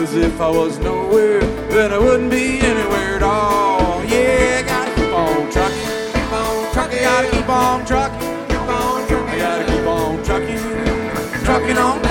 Cause if I was nowhere, then I wouldn't be anywhere at all. Yeah, I gotta keep on trucking, keep on trucking, gotta keep on trucking, keep on trucking, I gotta keep on trucking, trucking on.